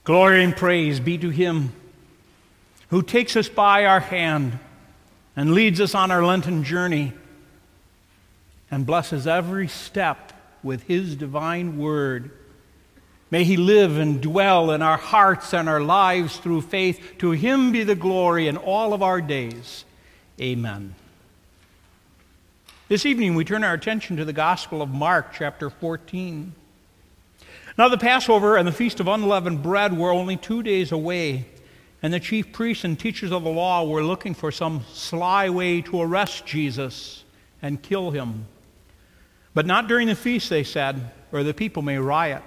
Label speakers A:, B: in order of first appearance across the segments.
A: Glory and praise be to Him who takes us by our hand and leads us on our Lenten journey and blesses every step with His divine word. May He live and dwell in our hearts and our lives through faith. To Him be the glory in all of our days. Amen. This evening we turn our attention to the Gospel of Mark, chapter 14. Now the Passover and the Feast of Unleavened Bread were only 2 days away, and the chief priests and teachers of the law were looking for some sly way to arrest Jesus and kill Him. But not during the feast, they said, or the people may riot.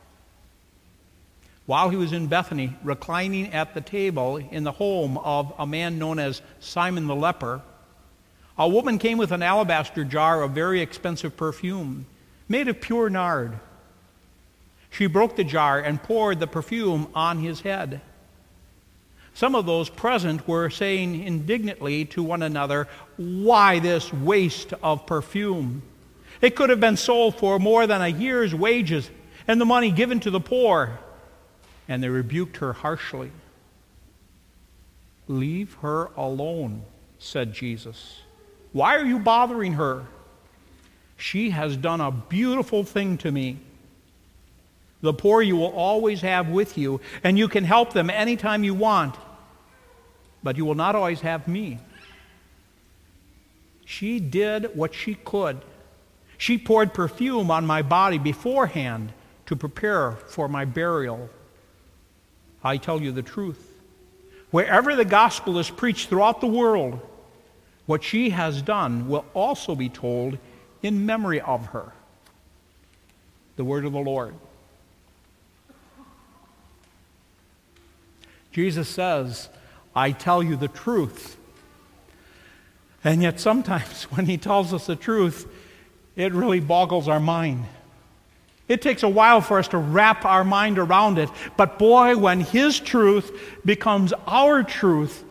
A: While He was in Bethany, reclining at the table in the home of a man known as Simon the leper, a woman came with an alabaster jar of very expensive perfume, made of pure nard. She broke the jar and poured the perfume on His head. Some of those present were saying indignantly to one another, "Why this waste of perfume? It could have been sold for more than a year's wages and the money given to the poor." And they rebuked her harshly. "Leave her alone," said Jesus. "Why are you bothering her? She has done a beautiful thing to me. The poor you will always have with you, and you can help them anytime you want, but you will not always have me. She did what she could. She poured perfume on my body beforehand to prepare for my burial. I tell you the truth. Wherever the gospel is preached throughout the world, what she has done will also be told in memory of her." The word of the Lord. Jesus says, "I tell you the truth." And yet sometimes when He tells us the truth, it really boggles our mind. It takes a while for us to wrap our mind around it. But boy, when His truth becomes our truth,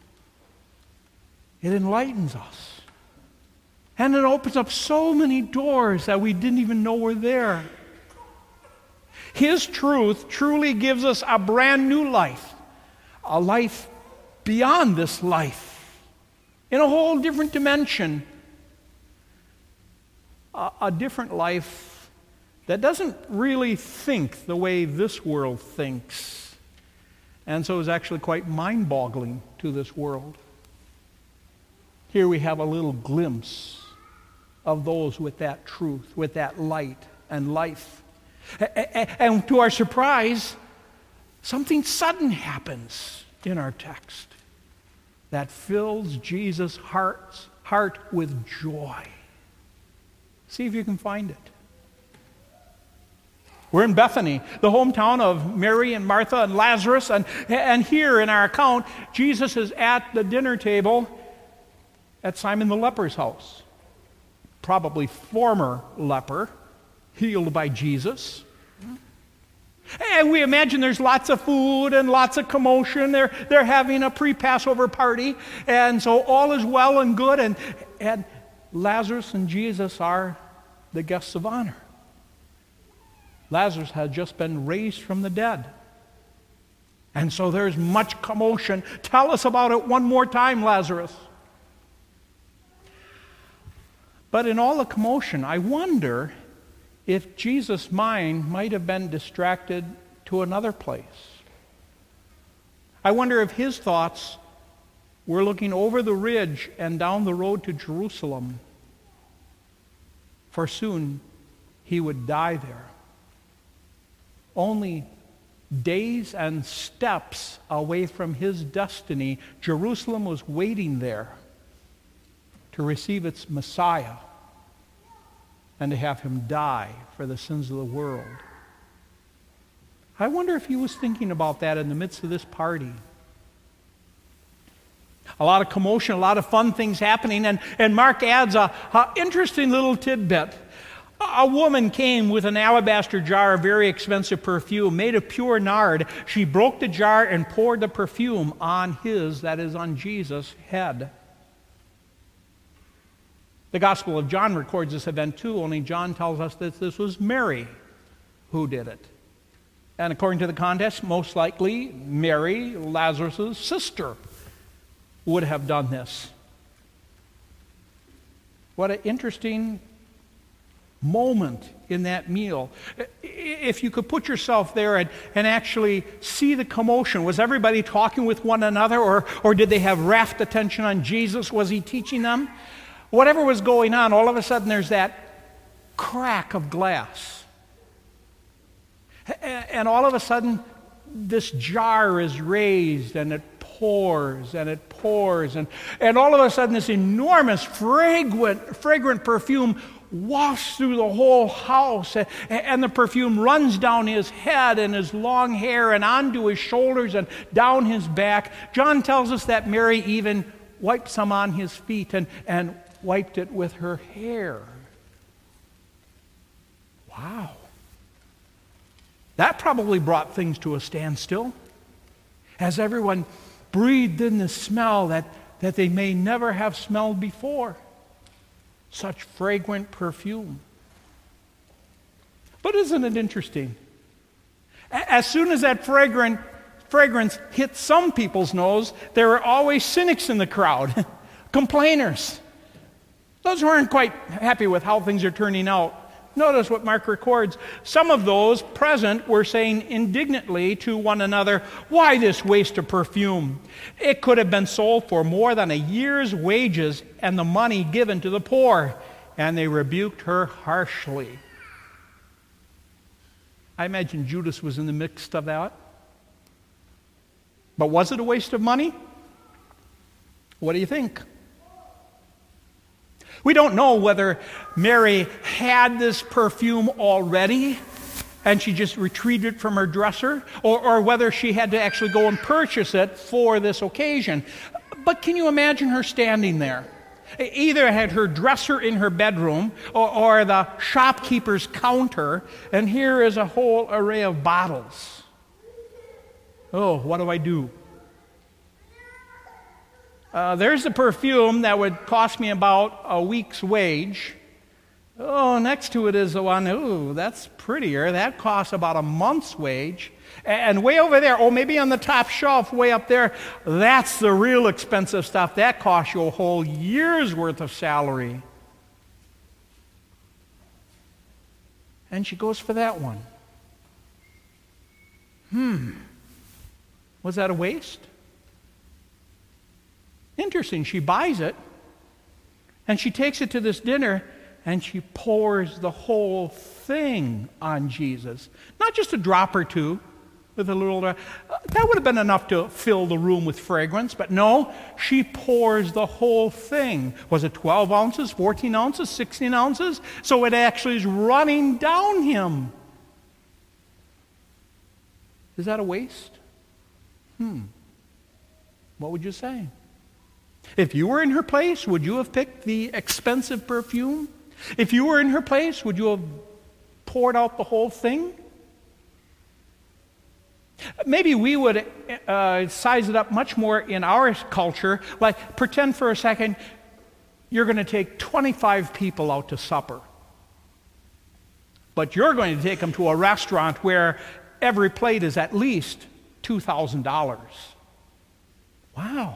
A: it enlightens us. And it opens up so many doors that we didn't even know were there. His truth truly gives us a brand new life. A life beyond this life, in a whole different dimension. A different life that doesn't really think the way this world thinks, and so is actually quite mind-boggling to this world. Here we have a little glimpse of those with that truth, with that light and life. And to our surprise, something sudden happens in our text that fills Jesus' heart with joy. See if you can find it. We're in Bethany, the hometown of Mary and Martha and Lazarus, and here in our account, Jesus is at the dinner table at Simon the leper's house. Probably former leper, healed by Jesus. And we imagine there's lots of food and lots of commotion. They're having a pre-Passover party, and so all is well and good, and Lazarus and Jesus are the guests of honor. Lazarus had just been raised from the dead. And so there's much commotion. Tell us about it one more time, Lazarus. But in all the commotion, I wonder if Jesus' mind might have been distracted to another place. I wonder if His thoughts were looking over the ridge and down the road to Jerusalem, for soon He would die there. Only days and steps away from His destiny, Jerusalem was waiting there to receive its Messiah and to have Him die for the sins of the world. I wonder if He was thinking about that in the midst of this party. A lot of commotion, a lot of fun things happening, and Mark adds an interesting little tidbit. A woman came with an alabaster jar of very expensive perfume made of pure nard. She broke the jar and poured the perfume on His, that is, on Jesus' head. The Gospel of John records this event too, only John tells us that this was Mary who did it. And according to the context, most likely Mary, Lazarus' sister, would have done this. What an interesting moment in that meal. If you could put yourself there and actually see the commotion. Was everybody talking with one another, or did they have rapt attention on Jesus? Was he teaching them? Whatever was going on, all of a sudden there's that crack of glass. And all of a sudden, this jar is raised, and it pours, and it pours, and all of a sudden this enormous fragrant perfume wafts through the whole house, and the perfume runs down his head and his long hair and onto his shoulders and down his back. John tells us that Mary even wiped some on his feet and wiped it with her hair. Wow. That probably brought things to a standstill as everyone breathed in the smell that they may never have smelled before. Such fragrant perfume. But isn't it interesting? As soon as that fragrance hit some people's nose, there were always cynics in the crowd, complainers. Those who aren't quite happy with how things are turning out. Notice what Mark records. Some of those present were saying indignantly to one another, "Why this waste of perfume? It could have been sold for more than a year's wages and the money given to the poor." And they rebuked her harshly. I imagine Judas was in the midst of that. But was it a waste of money? What do you think? We don't know whether Mary had this perfume already and she just retrieved it from her dresser, or whether she had to actually go and purchase it for this occasion. But can you imagine her standing there? Either had her dresser in her bedroom or the shopkeeper's counter, and here is a whole array of bottles. Oh, what do I do? There's the perfume that would cost me about a week's wage. Oh, next to it is the one, ooh, that's prettier. That costs about a month's wage. And way over there, oh, maybe on the top shelf, way up there, that's the real expensive stuff. That costs you a whole year's worth of salary. And she goes for that one. Was that a waste? Interesting, she buys it, and she takes it to this dinner, and she pours the whole thing on Jesus. Not just a drop or two, with a little, that would have been enough to fill the room with fragrance, but no, she pours the whole thing. Was it 12 ounces, 14 ounces, 16 ounces? So it actually is running down him. Is that a waste? What would you say? If you were in her place, would you have picked the expensive perfume? If you were in her place, would you have poured out the whole thing? Maybe we would size it up much more in our culture. Like, pretend for a second you're going to take 25 people out to supper. But you're going to take them to a restaurant where every plate is at least $2,000. Wow.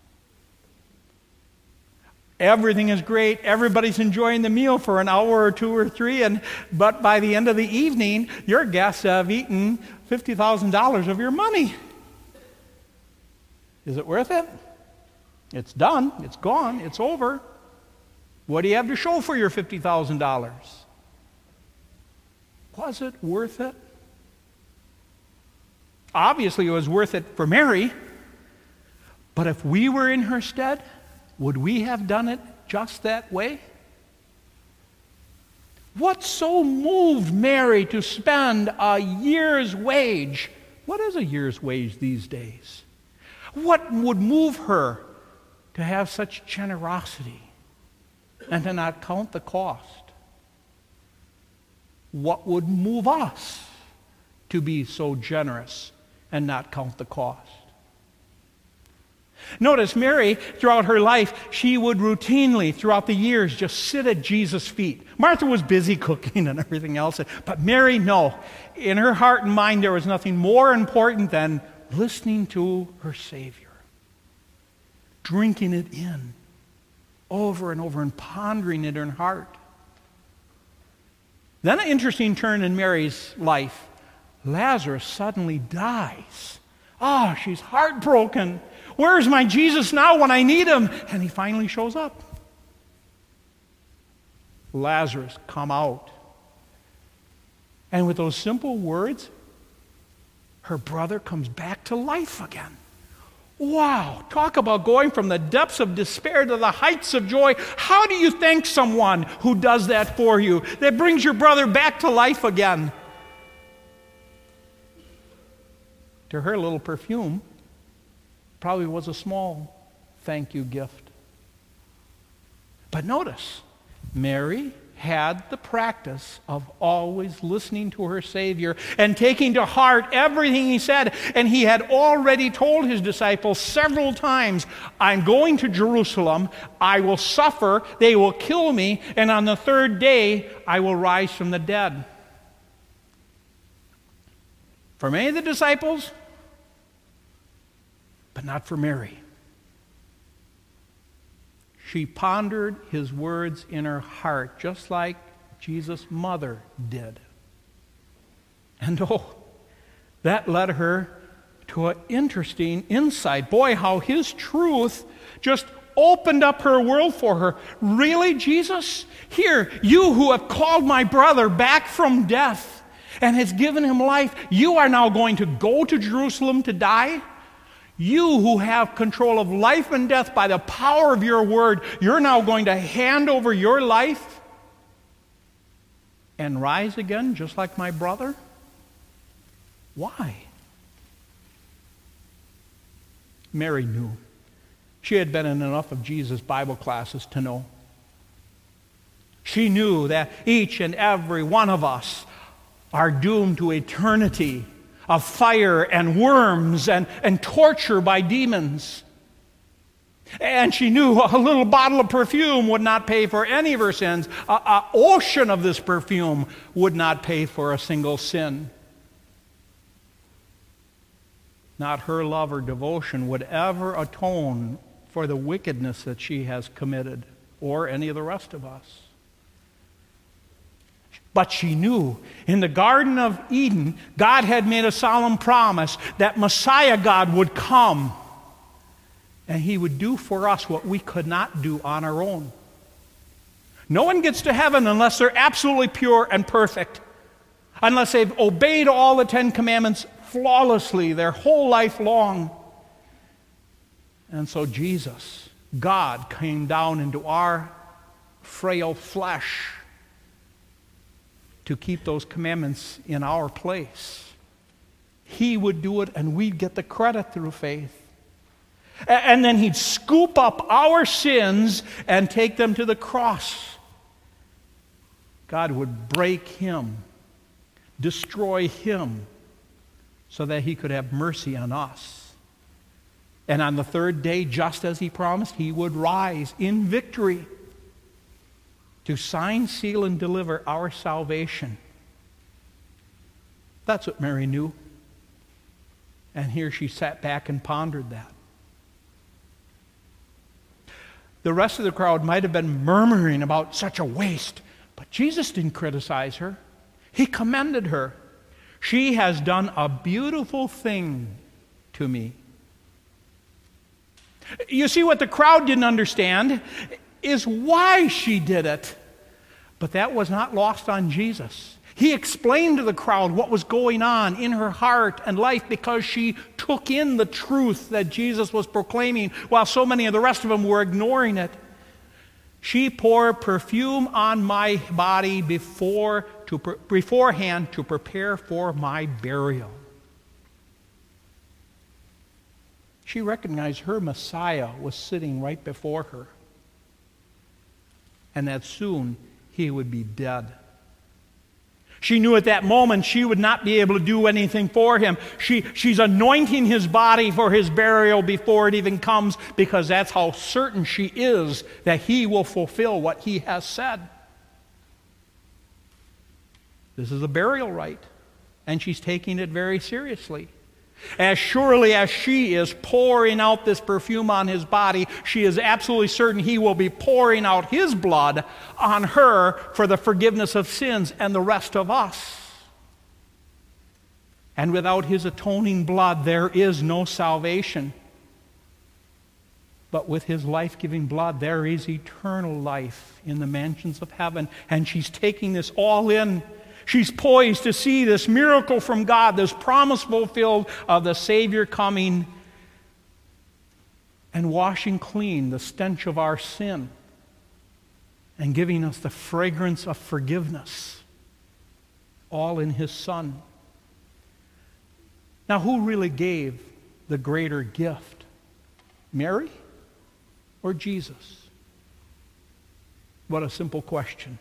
A: Everything is great. Everybody's enjoying the meal for an hour or two or three, but by the end of the evening, your guests have eaten $50,000 of your money. Is it worth it? It's done. It's gone. It's over. What do you have to show for your $50,000? Was it worth it? Obviously, it was worth it for Mary, but if we were in her stead, would we have done it just that way? What so moved Mary to spend a year's wage? What is a year's wage these days? What would move her to have such generosity and to not count the cost? What would move us to be so generous and not count the cost? Notice Mary, throughout her life, she would routinely, throughout the years, just sit at Jesus' feet. Martha was busy cooking and everything else, but Mary, no. In her heart and mind, there was nothing more important than listening to her Savior, drinking it in over and over and pondering it in her heart. Then an interesting turn in Mary's life. Lazarus suddenly dies. Oh, she's heartbroken. Where's my Jesus now when I need him? And he finally shows up. Lazarus, come out. And with those simple words, her brother comes back to life again. Wow, talk about going from the depths of despair to the heights of joy. How do you thank someone who does that for you, that brings your brother back to life again? To her, little perfume probably was a small thank you gift. But notice, Mary had the practice of always listening to her Savior and taking to heart everything he said. And he had already told his disciples several times, I'm going to Jerusalem, I will suffer, they will kill me, and on the third day I will rise from the dead. For many of the disciples, but not for Mary. She pondered his words in her heart, just like Jesus' mother did. And that led her to an interesting insight. Boy, how his truth just opened up her world for her. Really, Jesus? Here, you who have called my brother back from death and has given him life, you are now going to go to Jerusalem to die? You who have control of life and death by the power of your word, you're now going to hand over your life and rise again just like my brother? Why? Mary knew. She had been in enough of Jesus' Bible classes to know. She knew that each and every one of us are doomed to eternity of fire and worms and torture by demons. And she knew a little bottle of perfume would not pay for any of her sins. An ocean of this perfume would not pay for a single sin. Not her love or devotion would ever atone for the wickedness that she has committed, or any of the rest of us. But she knew in the Garden of Eden, God had made a solemn promise that Messiah God would come and he would do for us what we could not do on our own. No one gets to heaven unless they're absolutely pure and perfect, unless they've obeyed all the 10 Commandments flawlessly their whole life long. And so Jesus, God, came down into our frail flesh to keep those commandments in our place. He would do it, and we'd get the credit through faith. And then he'd scoop up our sins and take them to the cross. God would break him, destroy him, so that he could have mercy on us. And on the third day, just as he promised, he would rise in victory to sign, seal, and deliver our salvation. That's what Mary knew. And here she sat back and pondered that. The rest of the crowd might have been murmuring about such a waste, but Jesus didn't criticize her. He commended her. She has done a beautiful thing to me. You see, what the crowd didn't understand is why she did it. But that was not lost on Jesus. He explained to the crowd what was going on in her heart and life because she took in the truth that Jesus was proclaiming while so many of the rest of them were ignoring it. She poured perfume on my body beforehand to prepare for my burial. She recognized her Messiah was sitting right before her, and that soon he would be dead. She knew at that moment she would not be able to do anything for him. She's anointing his body for his burial before it even comes, because that's how certain she is that he will fulfill what he has said. This is a burial rite, and she's taking it very seriously. As surely as she is pouring out this perfume on his body, she is absolutely certain he will be pouring out his blood on her for the forgiveness of sins and the rest of us. And without his atoning blood, there is no salvation. But with his life-giving blood, there is eternal life in the mansions of heaven. And she's taking this all in. She's poised to see this miracle from God, this promise fulfilled of the Savior coming and washing clean the stench of our sin and giving us the fragrance of forgiveness, all in his Son. Now, who really gave the greater gift? Mary or Jesus? What a simple question.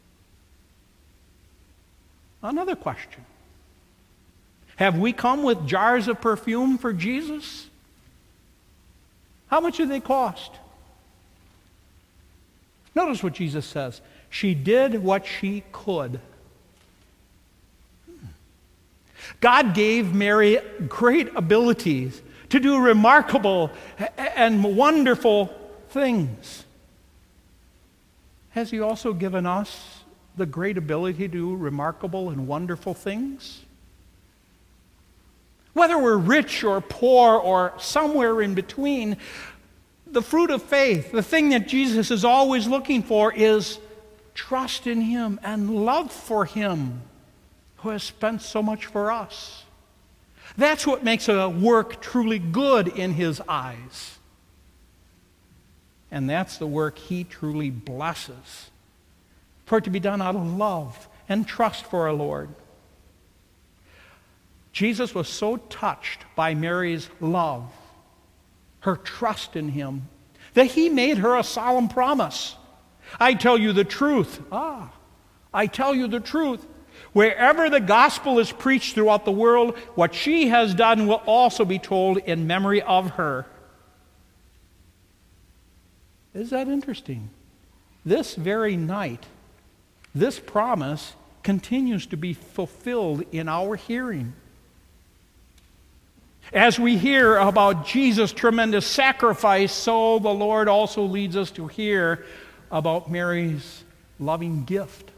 A: Another question. Have we come with jars of perfume for Jesus? How much do they cost? Notice what Jesus says. She did what she could. God gave Mary great abilities to do remarkable and wonderful things. Has he also given us the great ability to do remarkable and wonderful things? Whether we're rich or poor or somewhere in between, the fruit of faith, the thing that Jesus is always looking for, is trust in him and love for him who has spent so much for us. That's what makes a work truly good in his eyes. And that's the work he truly blesses, for it to be done out of love and trust for our Lord. Jesus was so touched by Mary's love, her trust in him, that he made her a solemn promise. I tell you the truth. I tell you the truth. Wherever the gospel is preached throughout the world, what she has done will also be told in memory of her. Is that interesting? This very night, this promise continues to be fulfilled in our hearing. As we hear about Jesus' tremendous sacrifice, so the Lord also leads us to hear about Mary's loving gift.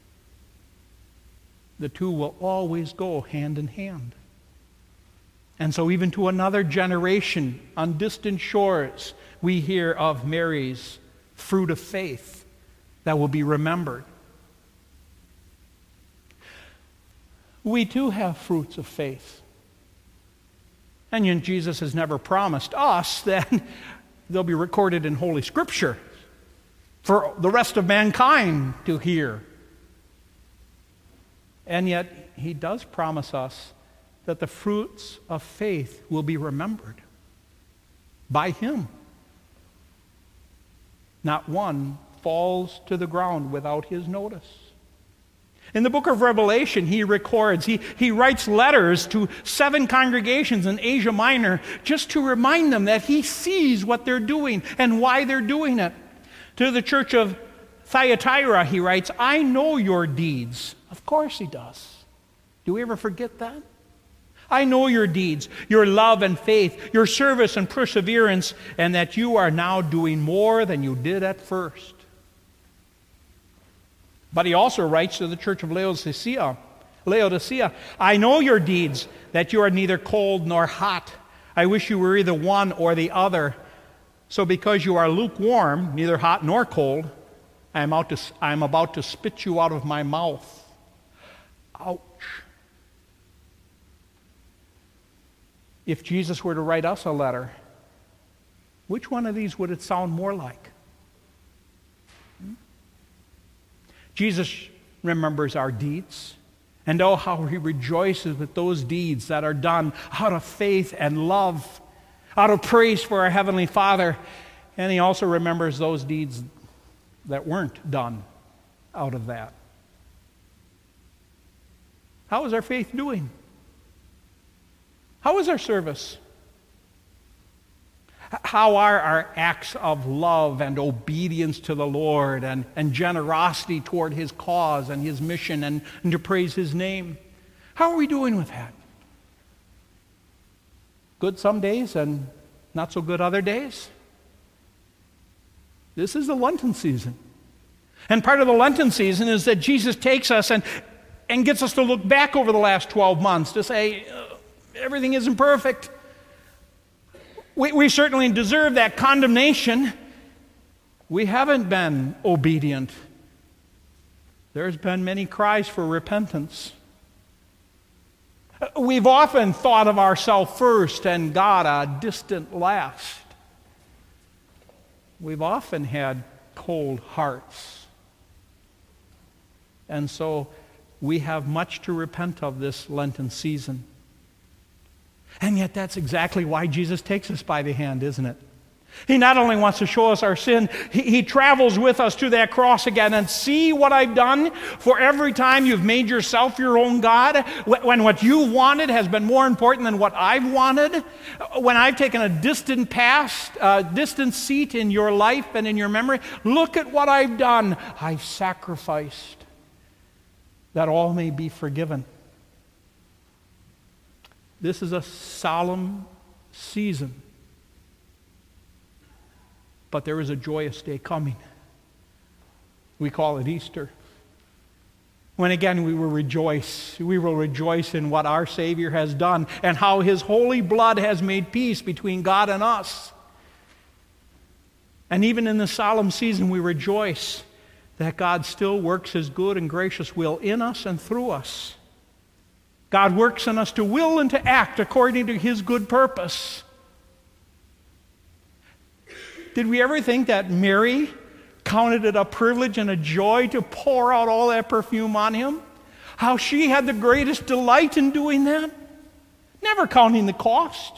A: The two will always go hand in hand. And so even to another generation on distant shores, we hear of Mary's fruit of faith that will be remembered. We too have fruits of faith. And yet Jesus has never promised us that they'll be recorded in Holy Scripture for the rest of mankind to hear. And yet he does promise us that the fruits of faith will be remembered by him. Not one falls to the ground without his notice. In the book of Revelation, he records, he writes letters to 7 congregations in Asia Minor just to remind them that he sees what they're doing and why they're doing it. To the church of Thyatira, he writes, I know your deeds. Of course he does. Do we ever forget that? I know your deeds, your love and faith, your service and perseverance, and that you are now doing more than you did at first. But he also writes to the church of Laodicea, I know your deeds, that you are neither cold nor hot. I wish you were either one or the other. So because you are lukewarm, neither hot nor cold, I am about to spit you out of my mouth. Ouch. If Jesus were to write us a letter, which one of these would it sound more like? Jesus remembers our deeds, and oh, how he rejoices with those deeds that are done out of faith and love, out of praise for our Heavenly Father. And he also remembers those deeds that weren't done out of that. How is our faith doing? How is our service? How are our acts of love and obedience to the Lord and generosity toward His cause and His mission and to praise His name? How are we doing with that? Good some days and not so good other days? This is the Lenten season. And part of the Lenten season is that Jesus takes us and gets us to look back over the last 12 months to say, everything isn't perfect. We certainly deserve that condemnation. We haven't been obedient. There's been many cries for repentance. We've often thought of ourselves first and God a distant last. We've often had cold hearts. And so we have much to repent of this Lenten season. And yet that's exactly why Jesus takes us by the hand, isn't it? He not only wants to show us our sin, he travels with us to that cross again and see what I've done. For every time you've made yourself your own God, when what you wanted has been more important than what I've wanted, when I've taken a distant past, a distant seat in your life and in your memory, look at what I've done. I've sacrificed that all may be forgiven. This is a solemn season. But there is a joyous day coming. We call it Easter. When again we will rejoice. We will rejoice in what our Savior has done and how His holy blood has made peace between God and us. And even in this solemn season we rejoice that God still works His good and gracious will in us and through us. God works in us to will and to act according to His good purpose. Did we ever think that Mary counted it a privilege and a joy to pour out all that perfume on Him? How she had the greatest delight in doing that? Never counting the cost.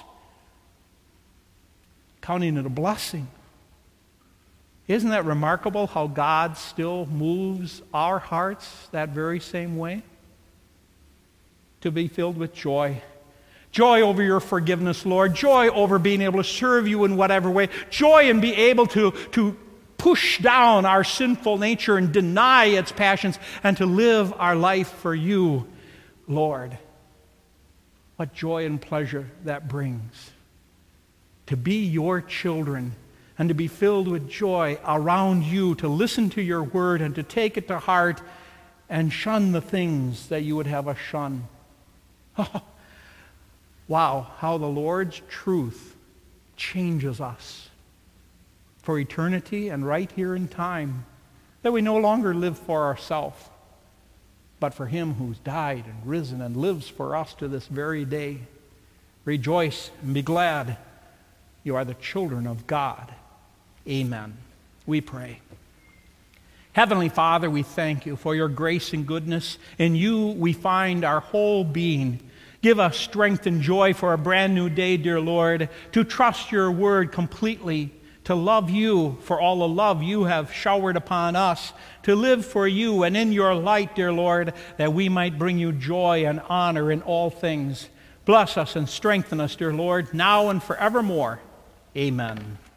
A: Counting it a blessing. Isn't that remarkable how God still moves our hearts that very same way? To be filled with joy. Joy over your forgiveness, Lord. Joy over being able to serve you in whatever way. Joy in being able to push down our sinful nature and deny its passions and to live our life for you, Lord. What joy and pleasure that brings. To be your children and to be filled with joy around you, to listen to your word and to take it to heart and shun the things that you would have us shun. Oh, wow, how the Lord's truth changes us for eternity and right here in time, that we no longer live for ourselves, but for Him who's died and risen and lives for us to this very day. Rejoice and be glad. You are the children of God. Amen. We pray. Heavenly Father, we thank you for your grace and goodness. In you we find our whole being. Give us strength and joy for a brand new day, dear Lord, to trust your word completely, to love you for all the love you have showered upon us, to live for you and in your light, dear Lord, that we might bring you joy and honor in all things. Bless us and strengthen us, dear Lord, now and forevermore. Amen.